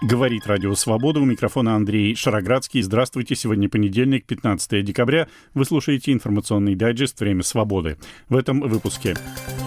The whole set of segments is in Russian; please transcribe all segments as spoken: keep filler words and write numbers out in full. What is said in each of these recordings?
Говорит Радио Свобода. У микрофона Андрей Шароградский. Здравствуйте. Сегодня понедельник, пятнадцатое декабря. Вы слушаете информационный дайджест «Время свободы». В этом выпуске.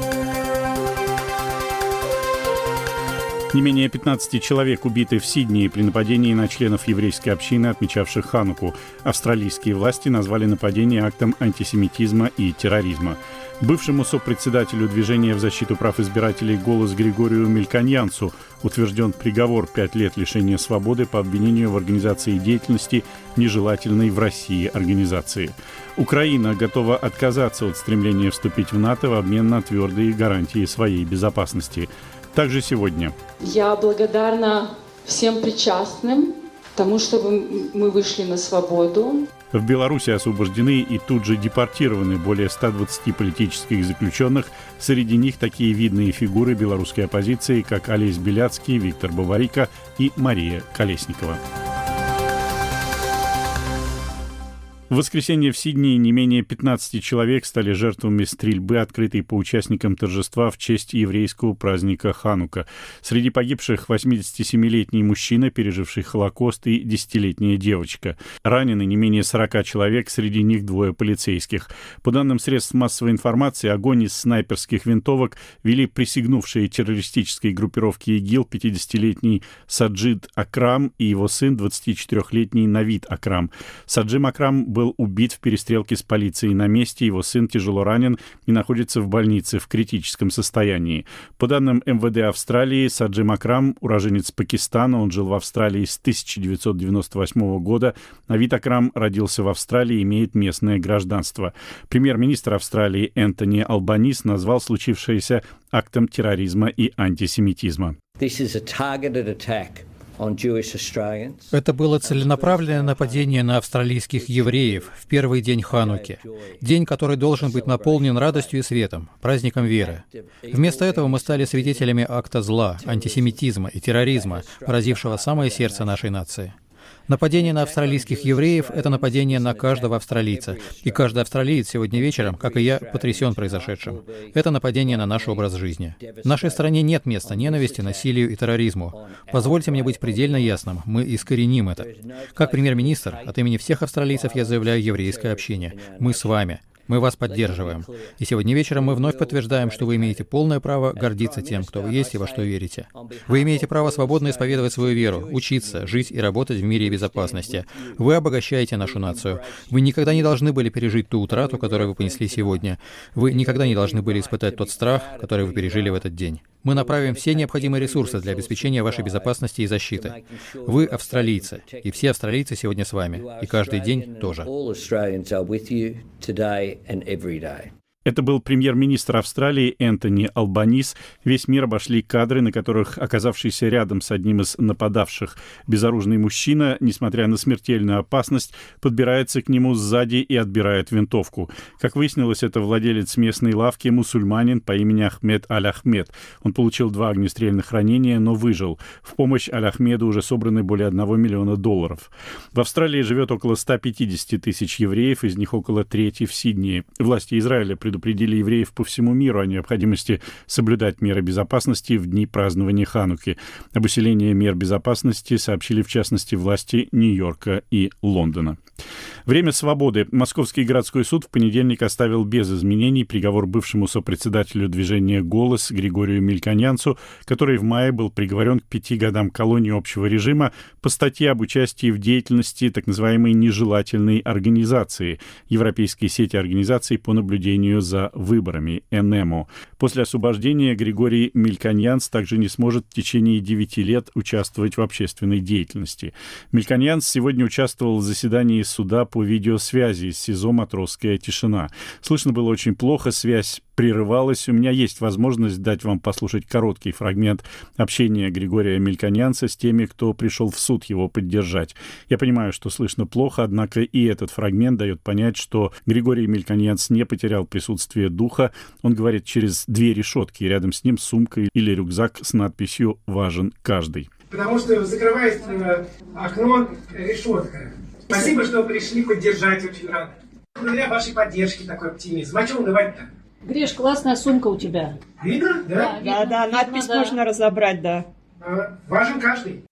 Не менее пятнадцати человек убиты в Сиднее при нападении на членов еврейской общины, отмечавших Хануку. Австралийские власти назвали нападение актом антисемитизма и терроризма. Бывшему сопредседателю движения в защиту прав избирателей «Голос» Григорию Мельконьянцу утвержден приговор пять лет лишения свободы по обвинению в организации деятельности, нежелательной в России организации. Украина готова отказаться от стремления вступить в НАТО в обмен на твердые гарантии своей безопасности. Также сегодня. Я благодарна всем причастным тому, чтобы мы вышли на свободу. В Беларуси освобождены и тут же депортированы более ста двадцати политических заключенных. Среди них такие видные фигуры белорусской оппозиции, как Олесь Беляцкий, Виктор Баварико и Мария Колесникова. В воскресенье в Сиднее не менее пятнадцати человек стали жертвами стрельбы, открытой по участникам торжества в честь еврейского праздника Ханука. Среди погибших восьмидесятисемилетний мужчина, переживший Холокост, и десятилетняя девочка. Ранены не менее сорока человек, среди них двое полицейских. По данным средств массовой информации, огонь из снайперских винтовок вели присягнувшие террористической группировке ИГИЛ пятидесятилетний Саджид Акрам и его сын двадцатичетырехлетний Навид Акрам. Саджим Акрам был убит в перестрелке с полицией на месте. Его сын тяжело ранен и находится в больнице в критическом состоянии. По данным эм вэ дэ Австралии, Саджим Акрам, уроженец Пакистана, он жил в Австралии с тысяча девятьсот девяносто восьмого года. Навид Акрам родился в Австралии и имеет местное гражданство. Премьер-министр Австралии Энтони Албанис назвал случившееся актом терроризма и антисемитизма. Это было целенаправленное нападение на австралийских евреев в первый день Хануки. День, который должен быть наполнен радостью и светом, праздником веры. Вместо этого мы стали свидетелями акта зла, антисемитизма и терроризма, поразившего самое сердце нашей нации. Нападение на австралийских евреев — это нападение на каждого австралийца. И каждый австралиец сегодня вечером, как и я, потрясен произошедшим. Это нападение на наш образ жизни. В нашей стране нет места ненависти, насилию и терроризму. Позвольте мне быть предельно ясным, мы искореним это. Как премьер-министр, от имени всех австралийцев я заявляю еврейское общение. Мы с вами. Мы вас поддерживаем. И сегодня вечером мы вновь подтверждаем, что вы имеете полное право гордиться тем, кто вы есть и во что верите. Вы имеете право свободно исповедовать свою веру, учиться, жить и работать в мире и безопасности. Вы обогащаете нашу нацию. Вы никогда не должны были пережить ту утрату, которую вы понесли сегодня. Вы никогда не должны были испытать тот страх, который вы пережили в этот день. Мы направим все необходимые ресурсы для обеспечения вашей безопасности и защиты. Вы австралийцы, и все австралийцы сегодня с вами, и каждый день тоже. Это был премьер-министр Австралии Энтони Албанис. Весь мир обошли кадры, на которых оказавшийся рядом с одним из нападавших безоружный мужчина, несмотря на смертельную опасность, подбирается к нему сзади и отбирает винтовку. Как выяснилось, это владелец местной лавки, мусульманин по имени Ахмед Аль-Ахмед. Он получил два огнестрельных ранения, но выжил. В помощь Аль-Ахмеду уже собраны более одного миллиона долларов. В Австралии живет около ста пятидесяти тысяч евреев, из них около трети в Сиднее. Власти Израиля предупредили предупредили евреев по всему миру о необходимости соблюдать меры безопасности в дни празднования Хануки. Об усилении мер безопасности сообщили, в частности, власти Нью-Йорка и Лондона. Время свободы. Московский городской суд в понедельник оставил без изменений приговор бывшему сопредседателю движения «Голос» Григорию Мельконьянцу, который в мае был приговорен к пяти годам колонии общего режима по статье об участии в деятельности так называемой нежелательной организации Европейской сети организаций по наблюдению за выборами эн эм о. После освобождения Григорий Мельконьянц также не сможет в течение девяти лет участвовать в общественной деятельности. Мельконьянц сегодня участвовал в заседании суда по видеосвязи из СИЗО «Матросская тишина». Слышно было очень плохо, связь прерывалась. У меня есть возможность дать вам послушать короткий фрагмент общения Григория Мельконьянца с теми, кто пришел в суд его поддержать. Я понимаю, что слышно плохо, однако и этот фрагмент дает понять, что Григорий Мельконьянц не потерял присутствие духа. Он говорит через две решетки, и рядом с ним сумка или рюкзак с надписью «Важен каждый». Потому что закрывается окно, решетка. Спасибо, что пришли поддержать, очень рад. Благодаря вашей поддержке такой оптимизм. А что унывать-то? Гриш, классная сумка у тебя. Видно? Да? Да, видно, да, да, видно, надпись да. можно разобрать, да. А, важен каждый.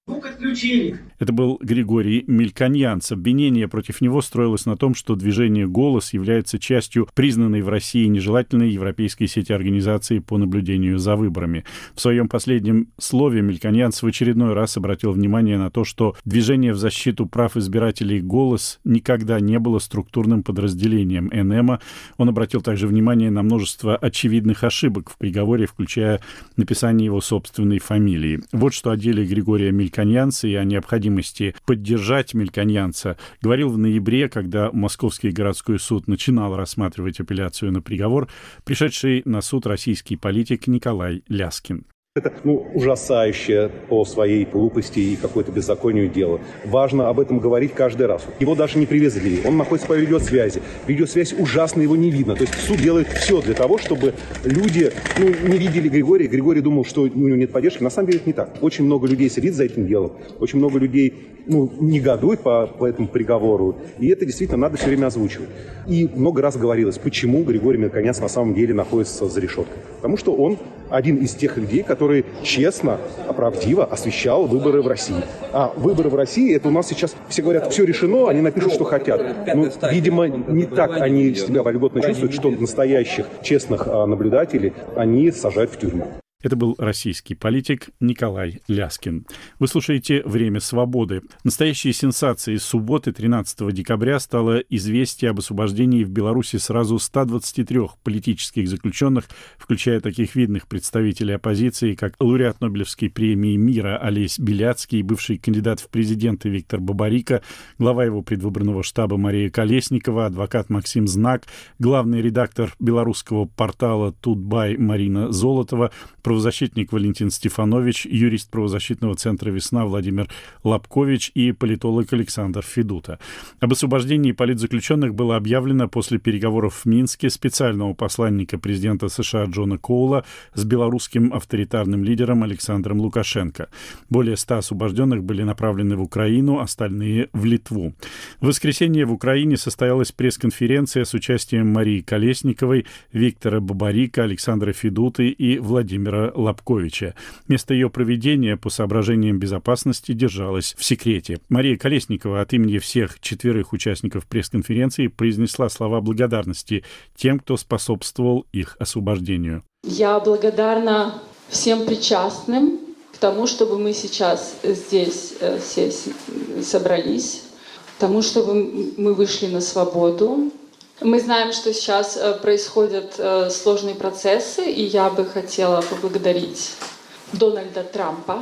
Это был Григорий Мельконьянц. Обвинение против него строилось на том, что движение «Голос» является частью признанной в России нежелательной европейской сети организаций по наблюдению за выборами. В своем последнем слове Мельконьянц в очередной раз обратил внимание на то, что движение в защиту прав избирателей «Голос» никогда не было структурным подразделением эн эм а. Он обратил также внимание на множество очевидных ошибок в приговоре, включая написание его собственной фамилии. Вот что о деле Григория Мельконьянца и о необходимости поддержать Мельконьянца говорил в ноябре, когда Московский городской суд начинал рассматривать апелляцию на приговор, пришедший на суд российский политик Николай Ляскин. Это ну, ужасающее по своей глупости и какой-то беззаконию дело. Важно об этом говорить каждый раз. Его даже не привезли. Он находится по видеосвязи. Видеосвязь ужасно, его не видно. То есть суд делает все для того, чтобы люди ну, не видели Григория. Григорий думал, что у него нет поддержки. На самом деле это не так. Очень много людей сидит за этим делом. Очень много людей ну, негодует по, по этому приговору. И это действительно надо все время озвучивать. И много раз говорилось, почему Григорий Мельконьянц на самом деле находится за решеткой. Потому что он один из тех людей, который честно, правдиво освещал выборы в России. А выборы в России, это у нас сейчас, все говорят, все решено, они напишут, что хотят. Но, видимо, не так они себя вольготно чувствуют, что настоящих, честных наблюдателей они сажают в тюрьму. Это был российский политик Николай Ляскин. Вы слушаете «Время свободы». Настоящей сенсацией субботы, тринадцатого декабря, стало известие об освобождении в Беларуси сразу ста двадцати трёх политических заключенных, включая таких видных представителей оппозиции, как лауреат Нобелевской премии мира Олесь Беляцкий, бывший кандидат в президенты Виктор Бабарико, глава его предвыборного штаба Мария Колесникова, адвокат Максим Знак, главный редактор белорусского портала «Тутбай» Марина Золотова, правозащитник Валентин Стефанович, юрист правозащитного центра «Весна» Владимир Лобкович и политолог Александр Федута. Об освобождении политзаключенных было объявлено после переговоров в Минске специального посланника президента США Джона Коула с белорусским авторитарным лидером Александром Лукашенко. Более ста освобожденных были направлены в Украину, остальные — в Литву. В воскресенье в Украине состоялась пресс-конференция с участием Марии Колесниковой, Виктора Бабарико, Александра Федуты и Владимира Лобковича. Место ее проведения по соображениям безопасности держалось в секрете. Мария Колесникова от имени всех четверых участников пресс-конференции произнесла слова благодарности тем, кто способствовал их освобождению. Я благодарна всем причастным к тому, чтобы мы сейчас здесь все собрались, к тому, чтобы мы вышли на свободу. Мы знаем, что сейчас происходят сложные процессы, и я бы хотела поблагодарить Дональда Трампа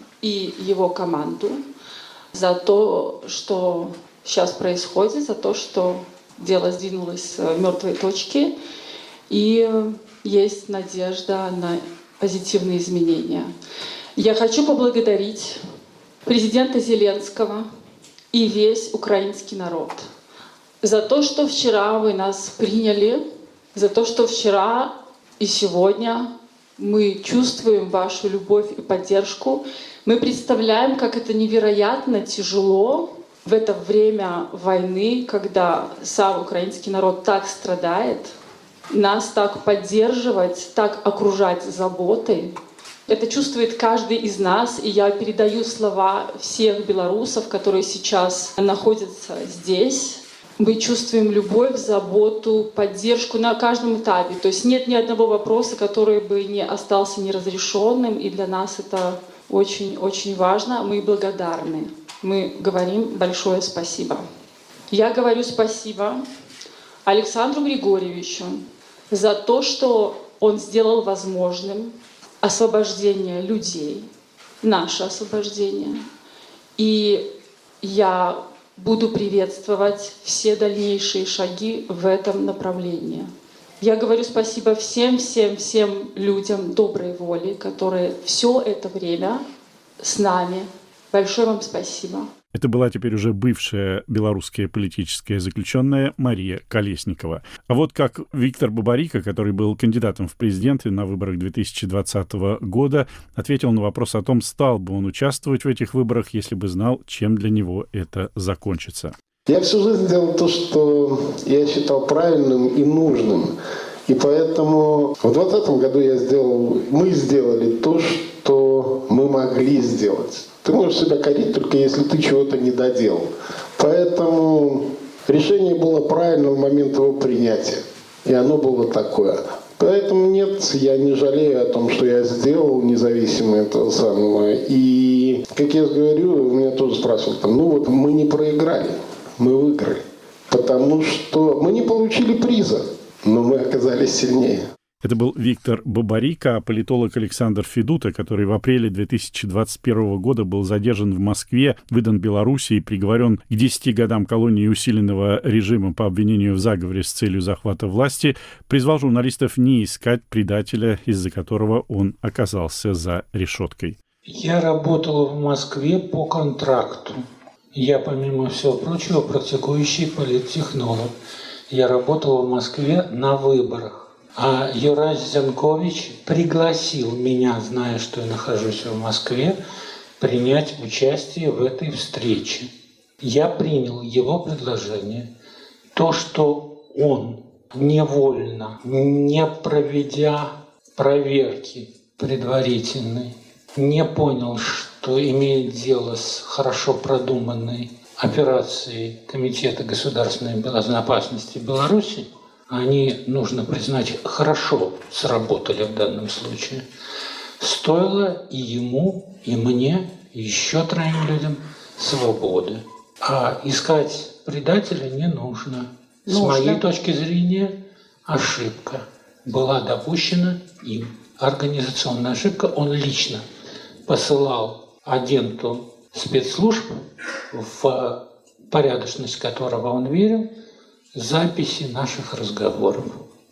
и его команду за то, что сейчас происходит, за то, что дело сдвинулось с мертвой точки, и есть надежда на позитивные изменения. Я хочу поблагодарить президента Зеленского и весь украинский народ за то, что вчера вы нас приняли, за то, что вчера и сегодня мы чувствуем вашу любовь и поддержку. Мы представляем, как это невероятно тяжело в это время войны, когда сам украинский народ так страдает, нас так поддерживать, так окружать заботой. Это чувствует каждый из нас, и я передаю слова всех белорусов, которые сейчас находятся здесь. Мы чувствуем любовь, заботу, поддержку на каждом этапе. То есть нет ни одного вопроса, который бы не остался неразрешенным, и для нас это очень-очень важно. Мы благодарны. Мы говорим большое спасибо. Я говорю спасибо Александру Григорьевичу за то, что он сделал возможным освобождение людей, наше освобождение. И я буду приветствовать все дальнейшие шаги в этом направлении. Я говорю спасибо всем-всем-всем людям доброй воли, которые все это время с нами. Большое вам спасибо. Это была теперь уже бывшая белорусская политическая заключенная Мария Колесникова. А вот как Виктор Бабарико, который был кандидатом в президенты на выборах две тысячи двадцатого года, ответил на вопрос о том, стал бы он участвовать в этих выборах, если бы знал, чем для него это закончится. Я всю жизнь делал то, что я считал правильным и нужным. И поэтому в двадцатом году я сделал, мы сделали то, что мы могли сделать. Ты можешь себя корить только если ты чего-то не доделал. Поэтому решение было правильным в момент его принятия. И оно было такое. Поэтому нет, я не жалею о том, что я сделал, независимо от этого самого. И, как я говорю, меня тоже спрашивают, там, ну вот мы не проиграли, мы выиграли. Потому что мы не получили приза, но мы оказались сильнее. Это был Виктор Бабарико, политолог Александр Федута, который в апреле две тысячи двадцать первого года был задержан в Москве, выдан Белоруссии и приговорен к десяти годам колонии усиленного режима по обвинению в заговоре с целью захвата власти, призвал журналистов не искать предателя, из-за которого он оказался за решеткой. Я работал в Москве по контракту. Я, помимо всего прочего, практикующий политтехнолог. Я работал в Москве на выборах. А Юрай Зенкович пригласил меня, зная, что я нахожусь в Москве, принять участие в этой встрече. Я принял его предложение. То, что он невольно, не проведя проверки предварительной, не понял, что имеет дело с хорошо продуманной операцией Комитета государственной безопасности Беларуси, они, нужно признать, хорошо сработали в данном случае. Стоило и ему, и мне, и еще троим людям свободы. А искать предателя не нужно. С нужно. Моей точки зрения, ошибка была допущена им. Организационная ошибка. Он лично посылал агенту спецслужб, в порядочность которого он верил, записи наших разговоров.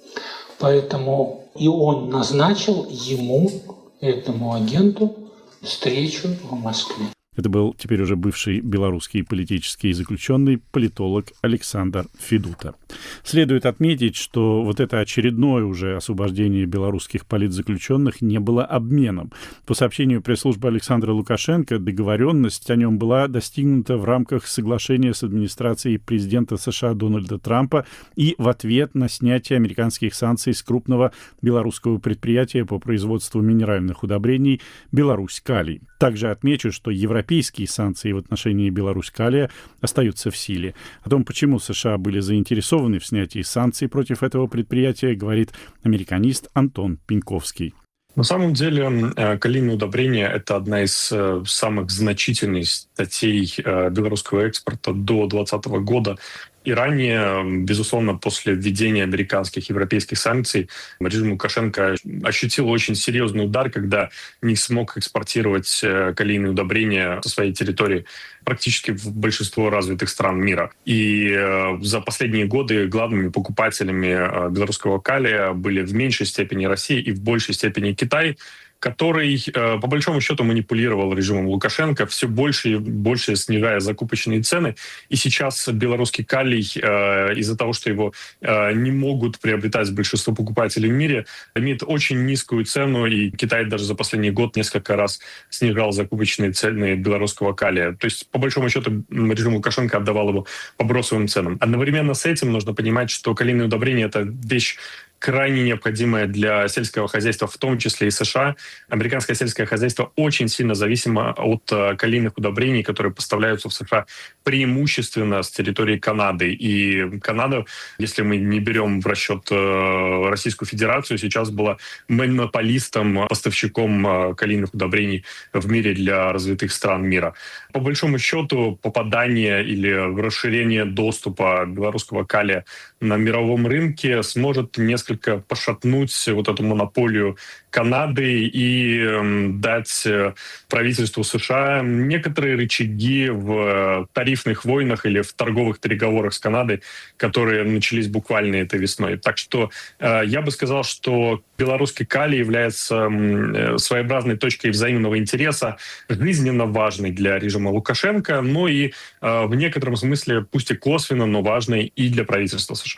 Поэтому и он назначил ему, этому агенту, встречу в Москве. Это был теперь уже бывший белорусский политический заключенный, политолог Александр Федута. Следует отметить, что вот это очередное уже освобождение белорусских политзаключенных не было обменом. По сообщению пресс-службы Александра Лукашенко, договоренность о нем была достигнута в рамках соглашения с администрацией президента США Дональда Трампа и в ответ на снятие американских санкций с крупного белорусского предприятия по производству минеральных удобрений «Беларусь-Калий». Также отмечу, что европейские санкции в отношении Беларусь-Калия остаются в силе. О том, почему США были заинтересованы в снятии санкций против этого предприятия, говорит американист Антон Пеньковский. На самом деле, калийные удобрения – это одна из самых значительных статей белорусского экспорта до двадцатого года. И ранее, безусловно, после введения американских и европейских санкций, режим Лукашенко ощутил очень серьезный удар, когда не смог экспортировать калийные удобрения со своей территории практически в большинство развитых стран мира. И за последние годы главными покупателями белорусского калия были в меньшей степени Россия и в большей степени Китай, который, по большому счету, манипулировал режимом Лукашенко, все больше и больше снижая закупочные цены. И сейчас белорусский калий, из-за того, что его не могут приобретать большинство покупателей в мире, имеет очень низкую цену, и Китай даже за последний год несколько раз снижал закупочные цены белорусского калия. То есть, по большому счету, режим Лукашенко отдавал его по бросовым ценам. Одновременно с этим нужно понимать, что калийные удобрения – это вещь крайне необходимая для сельского хозяйства, в том числе и США. Американское сельское хозяйство очень сильно зависимо от калийных удобрений, которые поставляются в США преимущественно с территории Канады. И Канада, если мы не берем в расчет Российскую Федерацию, сейчас была монополистом, поставщиком калийных удобрений в мире для развитых стран мира. По большому счету, попадание или расширение доступа белорусского калия на мировом рынке сможет несколько пошатнуть вот эту монополию Канады и э, дать правительству США некоторые рычаги в тарифных войнах или в торговых переговорах с Канадой, которые начались буквально этой весной. Так что э, я бы сказал, что белорусский калий является э, своеобразной точкой взаимного интереса, жизненно важной для режима Лукашенко, но и э, в некотором смысле, пусть и косвенно, но важной и для правительства США.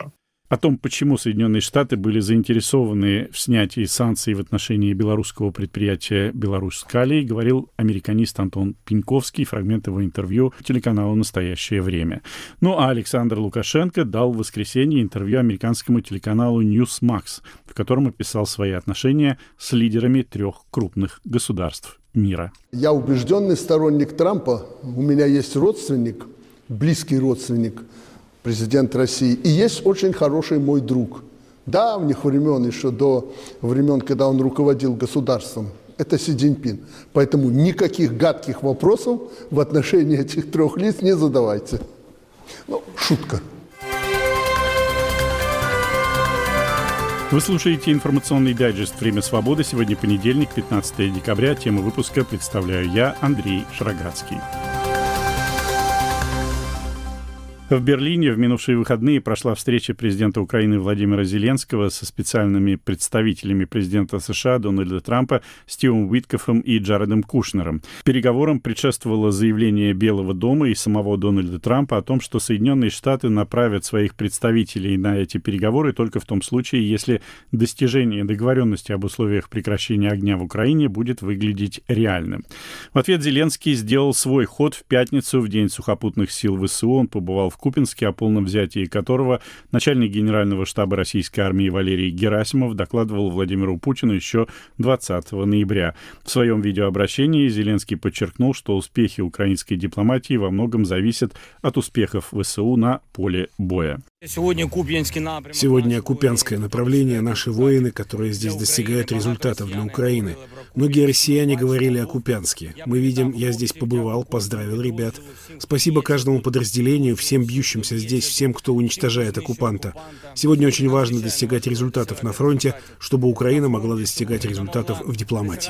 О том, почему Соединенные Штаты были заинтересованы в снятии санкций в отношении белорусского предприятия «Беларусь-Калий», говорил американист Антон Пеньковский, фрагмент его интервью телеканалу «Настоящее время». Ну а Александр Лукашенко дал в воскресенье интервью американскому телеканалу Newsmax, в котором описал свои отношения с лидерами трех крупных государств мира. Я убежденный сторонник Трампа. У меня есть родственник, близкий родственник, президент России, и есть очень хороший мой друг. Давних времен, еще до времен, когда он руководил государством. Это Си Цзиньпин. Поэтому никаких гадких вопросов в отношении этих трех лиц не задавайте. Ну, шутка. Вы слушаете информационный дайджест «Время свободы». Сегодня понедельник, пятнадцатое декабря. Тему выпуска представляю я, Андрей Шрагацкий. В Берлине в минувшие выходные прошла встреча президента Украины Владимира Зеленского со специальными представителями президента США Дональда Трампа Стивом Уиткофом и Джаредом Кушнером. Переговорам предшествовало заявление Белого дома и самого Дональда Трампа о том, что Соединенные Штаты направят своих представителей на эти переговоры только в том случае, если достижение договоренности об условиях прекращения огня в Украине будет выглядеть реальным. В ответ Зеленский сделал свой ход в пятницу, в День сухопутных сил ВСУ. Он побывал в Купянске, о полном взятии которого начальник генерального штаба российской армии Валерий Герасимов докладывал Владимиру Путину еще двадцатого ноября. В своем видеообращении Зеленский подчеркнул, что успехи украинской дипломатии во многом зависят от успехов ВСУ на поле боя. Сегодня Купянское направление, наши воины, которые здесь достигают результатов для Украины. Многие россияне говорили о Купянске. Мы видим, я здесь побывал, поздравил ребят. Спасибо каждому подразделению, всем бьющимся здесь, всем, кто уничтожает оккупанта. Сегодня очень важно достигать результатов на фронте, чтобы Украина могла достигать результатов в дипломатии.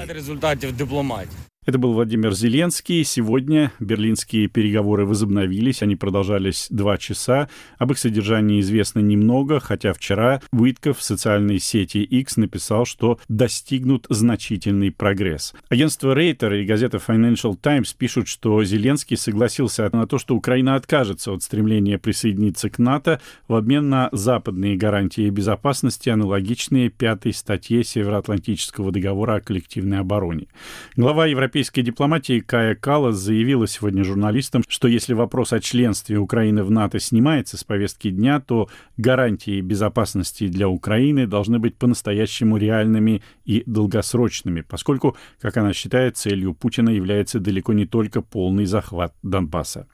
Это был Владимир Зеленский. Сегодня берлинские переговоры возобновились. Они продолжались два часа. Об их содержании известно немного, хотя вчера Уиткоф в социальной сети X написал, что достигнут значительный прогресс. Агентство Рейтер и газета Financial Times пишут, что Зеленский согласился на то, что Украина откажется от стремления присоединиться к НАТО в обмен на западные гарантии безопасности, аналогичные пятой статье Североатлантического договора о коллективной обороне. Глава Европейской Европейской дипломатии Кая Каллас заявила сегодня журналистам, что если вопрос о членстве Украины в НАТО снимается с повестки дня, то гарантии безопасности для Украины должны быть по-настоящему реальными и долгосрочными, поскольку, как она считает, целью Путина является далеко не только полный захват Донбасса.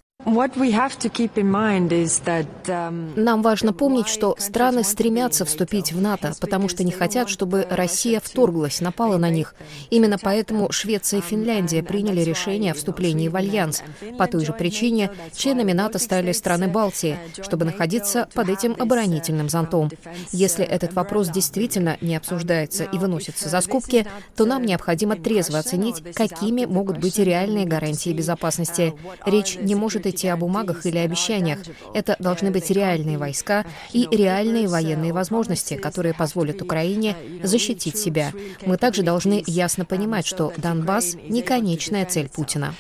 Нам важно помнить, что страны стремятся вступить в НАТО, потому что не хотят, чтобы Россия вторглась, напала на них. Именно поэтому Швеция и Финляндия приняли решение о вступлении в Альянс. По той же причине членами НАТО стали страны Балтии, чтобы находиться под этим оборонительным зонтом. Если этот вопрос действительно не обсуждается и выносится за скобки, то нам необходимо трезво оценить, какими могут быть реальные гарантии безопасности. Речь не может идти о бумагах или обещаниях. Это должны быть реальные войска и реальные военные возможности, которые позволят Украине защитить себя. Мы также должны ясно понимать, что Донбасс — не конечная цель Путина.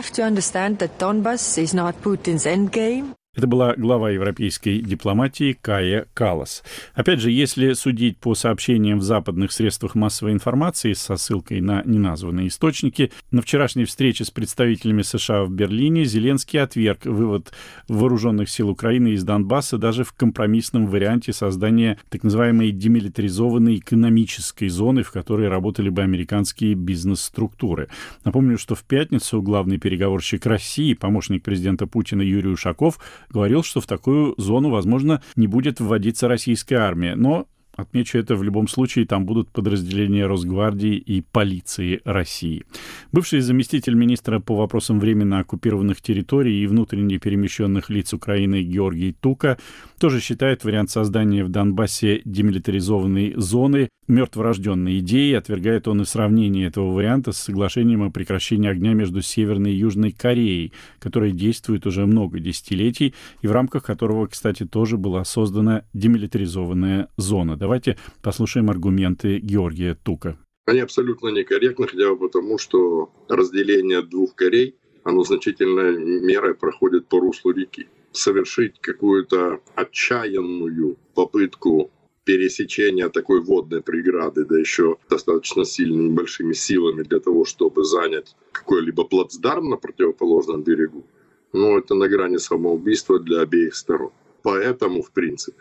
Это была глава европейской дипломатии Кая Каллас. Опять же, если судить по сообщениям в западных средствах массовой информации со ссылкой на неназванные источники, на вчерашней встрече с представителями США в Берлине Зеленский отверг вывод вооруженных сил Украины из Донбасса даже в компромиссном варианте создания так называемой демилитаризованной экономической зоны, в которой работали бы американские бизнес-структуры. Напомню, что в пятницу главный переговорщик России, помощник президента Путина Юрий Ушаков, говорил, что в такую зону, возможно, не будет вводиться российская армия. Но, отмечу это, в любом случае там будут подразделения Росгвардии и полиции России. Бывший заместитель министра по вопросам временно оккупированных территорий и внутренне перемещенных лиц Украины Георгий Тука тоже считает вариант создания в Донбассе демилитаризованной зоны мертворожденной идеей. Отвергает он и сравнение этого варианта с соглашением о прекращении огня между Северной и Южной Кореей, которое действует уже много десятилетий и в рамках которого, кстати, тоже была создана демилитаризованная зона. Давайте послушаем аргументы Георгия Тука. Они абсолютно некорректны, хотя бы потому, что разделение двух Корей, оно значительной мерой проходит по руслу реки. совершить какую-то отчаянную попытку пересечения такой водной преграды, да еще достаточно сильными большими силами для того, чтобы занять какой-либо плацдарм на противоположном берегу, ну, это на грани самоубийства для обеих сторон. Поэтому, в принципе,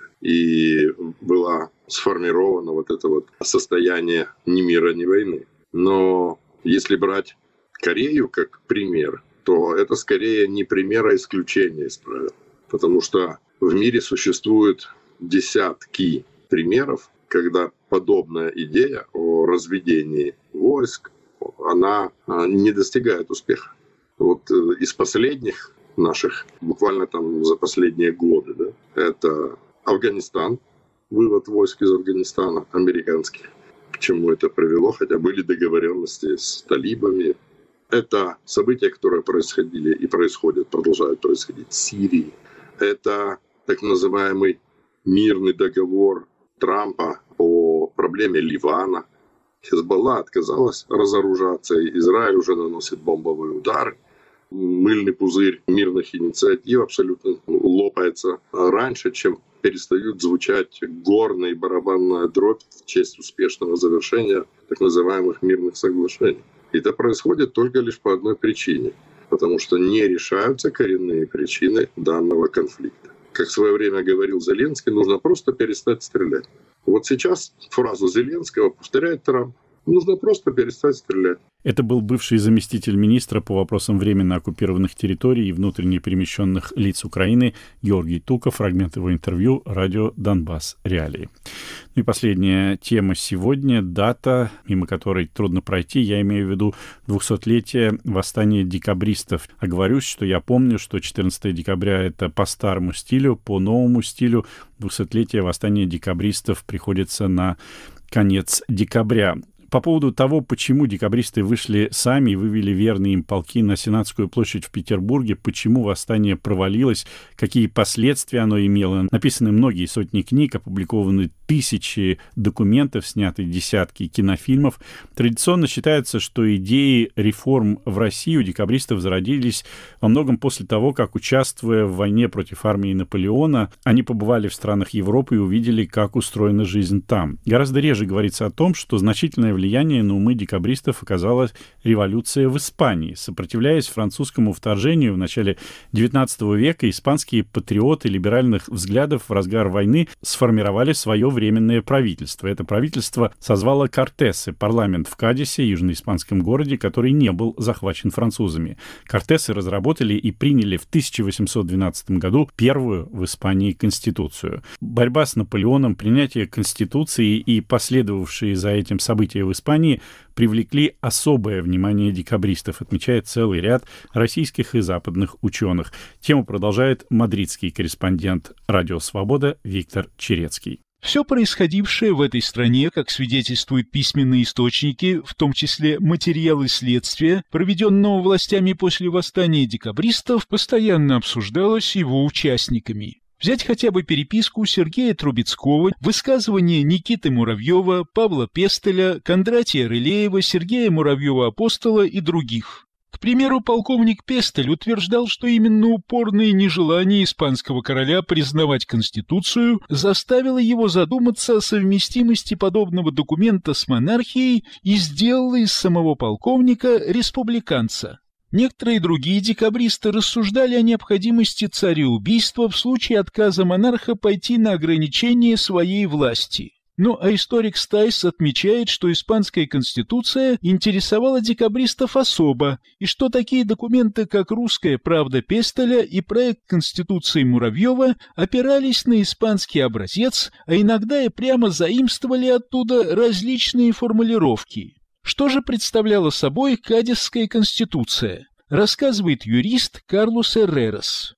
и была сформирована вот это вот состояние ни мира, ни войны. Но если брать Корею как пример, то это скорее не пример, а исключение из правил. Потому что в мире существуют десятки примеров, когда подобная идея о разведении войск, она не достигает успеха. Вот из последних наших, буквально там за последние годы, да, это Афганистан, вывод войск из Афганистана, американских. К чему это привело, хотя были договоренности с талибами. Это события, которые происходили и происходят, продолжают происходить в Сирии. Это так называемый мирный договор Трампа по проблеме Ливана. Хезболла отказалась разоружаться, и Израиль уже наносит бомбовые удары. Мыльный пузырь мирных инициатив абсолютно лопается раньше, чем перестают звучать горная и барабанная дробь в честь успешного завершения так называемых мирных соглашений. И это происходит только лишь по одной причине, потому что не решаются коренные причины данного конфликта. Как в свое время говорил Зеленский, нужно просто перестать стрелять. Вот сейчас фразу Зеленского повторяет Трамп. Нужно просто перестать стрелять. Это был бывший заместитель министра по вопросам временно оккупированных территорий и внутренне перемещенных лиц Украины Георгий Туков. Фрагмент его интервью радио «Донбасс. Реалии». Ну и последняя тема сегодня — дата, мимо которой трудно пройти. Я имею в виду двухсотлетие восстания декабристов. Оговорюсь, что я помню, что четырнадцатого декабря — это по старому стилю, по новому стилю. Двухсотлетие восстания декабристов приходится на конец декабря. По поводу того, почему декабристы вышли сами и вывели верные им полки на Сенатскую площадь в Петербурге, почему восстание провалилось, какие последствия оно имело. Написаны многие сотни книг, опубликованы тысячи документов, сняты десятки кинофильмов. Традиционно считается, что идеи реформ в России у декабристов зародились во многом после того, как, участвуя в войне против армии Наполеона, они побывали в странах Европы и увидели, как устроена жизнь там. Гораздо реже говорится о том, что значительное влияние на умы декабристов оказала революция в Испании. Сопротивляясь французскому вторжению в начале девятнадцатого века, испанские патриоты либеральных взглядов в разгар войны сформировали свое временное правительство. Это правительство созвало Кортесы, парламент в Кадисе, южноиспанском городе, который не был захвачен французами. Кортесы разработали и приняли в тысяча восемьсот двенадцатом году первую в Испании конституцию. Борьба с Наполеоном, принятие конституции и последовавшие за этим события в Испании привлекли особое внимание декабристов, отмечает целый ряд российских и западных ученых. Тему продолжает мадридский корреспондент «Радио Свобода» Виктор Черецкий. Все происходившее в этой стране, как свидетельствуют письменные источники, в том числе материалы следствия, проведенного властями после восстания декабристов, постоянно обсуждалось его участниками. Взять хотя бы переписку Сергея Трубецкого, высказывания Никиты Муравьева, Павла Пестеля, Кондратия Рылеева, Сергея Муравьева-Апостола и других. К примеру, полковник Пестель утверждал, что именно упорное нежелание испанского короля признавать Конституцию заставило его задуматься о совместимости подобного документа с монархией и сделало из самого полковника республиканца. Некоторые другие декабристы рассуждали о необходимости цареубийства в случае отказа монарха пойти на ограничение своей власти. Ну а историк Стайс отмечает, что испанская конституция интересовала декабристов особо, и что такие документы, как «Русская правда» Пестеля и проект Конституции Муравьева опирались на испанский образец, а иногда и прямо заимствовали оттуда различные формулировки. Что же представляла собой Кадисская конституция? Рассказывает юрист Карлос Эррерас.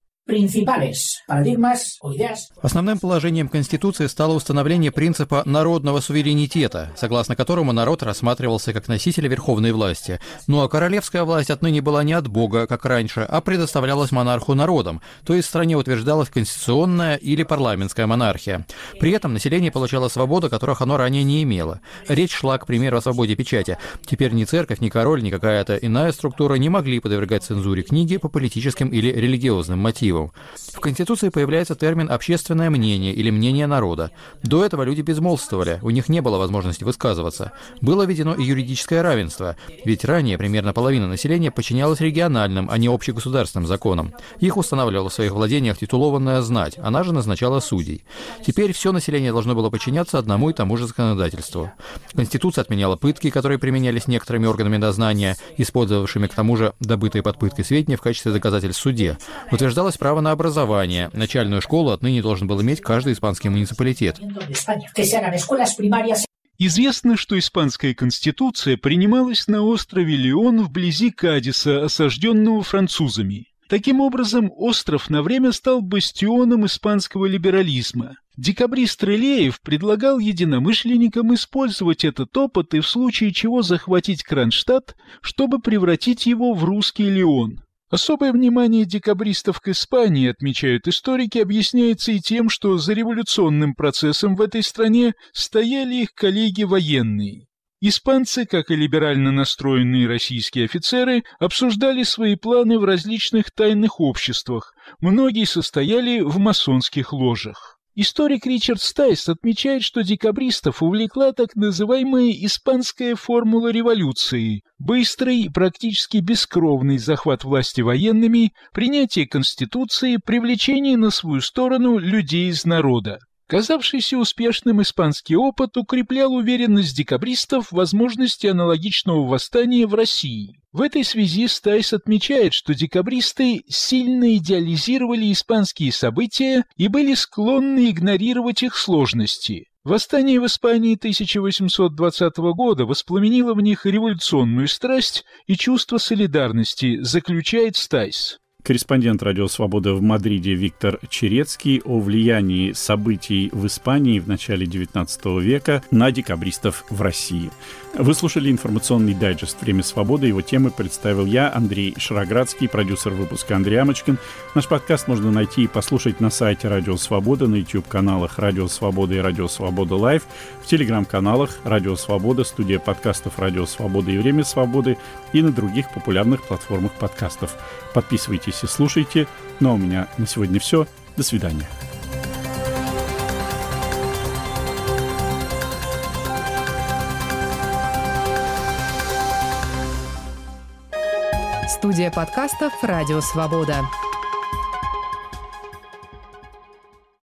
Основным положением Конституции стало установление принципа народного суверенитета, согласно которому народ рассматривался как носитель верховной власти. Ну а королевская власть отныне была не от Бога, как раньше, а предоставлялась монарху народом, то есть в стране утверждалась конституционная или парламентская монархия. При этом население получало свободы, которых оно ранее не имело. Речь шла, к примеру, о свободе печати. Теперь ни церковь, ни король, ни какая-то иная структура не могли подвергать цензуре книги по политическим или религиозным мотивам. справедливым. В Конституции появляется термин «общественное мнение» или «мнение народа». До этого люди безмолвствовали, у них не было возможности высказываться. Было введено и юридическое равенство, ведь ранее примерно половина населения подчинялась региональным, а не общегосударственным законам. Их устанавливала в своих владениях титулованная знать, она же назначала судей. Теперь все население должно было подчиняться одному и тому же законодательству. Конституция отменяла пытки, которые применялись некоторыми органами дознания, использовавшими к тому же добытые под пыткой сведения в качестве доказательств в суде. Утверждалось право на образование. Начальную школу отныне должен был иметь каждый испанский муниципалитет. Известно, что испанская конституция принималась на острове Леон вблизи Кадиса, осажденного французами. Таким образом, остров на время стал бастионом испанского либерализма. Декабрист Рылеев предлагал единомышленникам использовать этот опыт и в случае чего захватить Кронштадт, чтобы превратить его в русский Леон. Особое внимание декабристов к Испании, отмечают историки, объясняется и тем, что за революционным процессом в этой стране стояли их коллеги-военные. Испанцы, как и либерально настроенные российские офицеры, обсуждали свои планы в различных тайных обществах, многие состояли в масонских ложах. Историк Ричард Стайс отмечает, что декабристов увлекла так называемая «испанская формула революции» – быстрый, практически бескровный захват власти военными, принятие Конституции, привлечение на свою сторону людей из народа. Казавшийся успешным испанский опыт укреплял уверенность декабристов в возможности аналогичного восстания в России. В этой связи Стайс отмечает, что декабристы сильно идеализировали испанские события и были склонны игнорировать их сложности. Восстание в Испании тысяча восемьсот двадцатого года воспламенило в них революционную страсть и чувство солидарности, заключает Стайс. Корреспондент «Радио Свобода» в Мадриде Виктор Черецкий о влиянии событий в Испании в начале девятнадцатого века на декабристов в России. Вы слушали информационный дайджест «Время свободы». Его темы представил я, Андрей Шароградский, продюсер выпуска Андрей Амочкин. Наш подкаст можно найти и послушать на сайте «Радио Свобода», на YouTube-каналах «Радио Свобода» и «Радио Свобода Лайв», в телеграм-каналах «Радио Свобода», студия подкастов «Радио Свобода» и «Время свободы» и на других популярных платформах подкастов. Подписывайтесь и слушайте. Ну а у меня на сегодня все. До свидания. Студия подкастов «Радио Свобода».